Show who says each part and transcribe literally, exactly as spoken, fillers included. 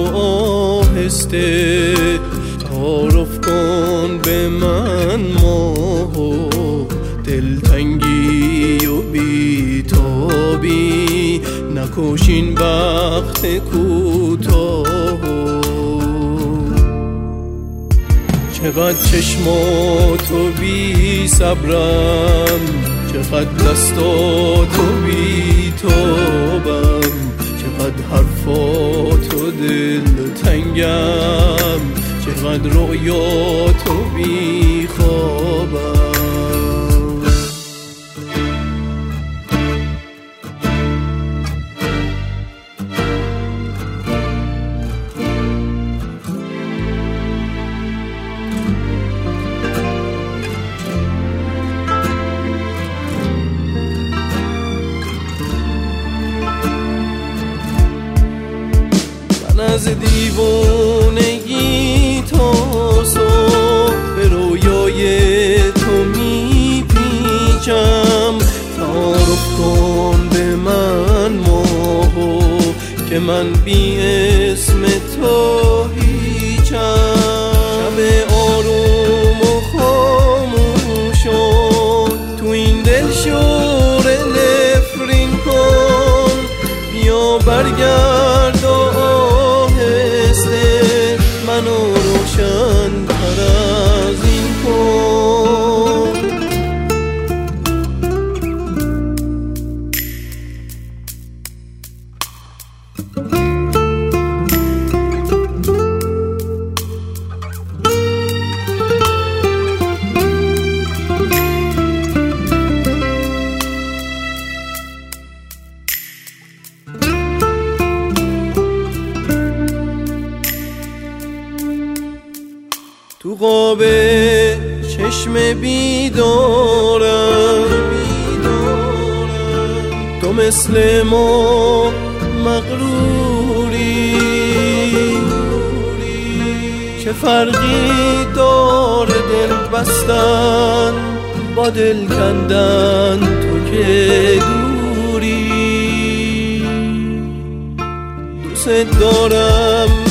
Speaker 1: آهسته تعارف کن به من ماه و دلتنگی و بیتابی نکشین وقت کوتاه. چقدر چشماتو بی صبرم، چقدر دستاتو بی تابم، چقدر حرفاتو دل تنگم، چقدر رؤیاتو بی خوابم. از دیوانگی تا صبح به رویای تو میپیچم. تعارف کن به من ماهو که من بی اسم تو هیچم. شب آروم و خاموشم تو این دل شور نفرین کن. بیا برگرد منو روشن تر از این کن. تو قاب چشم بیدارم تو مثل ما مغروری. چه فرقی داره دل بستن با دل کندن تو که دوری. دوست دارم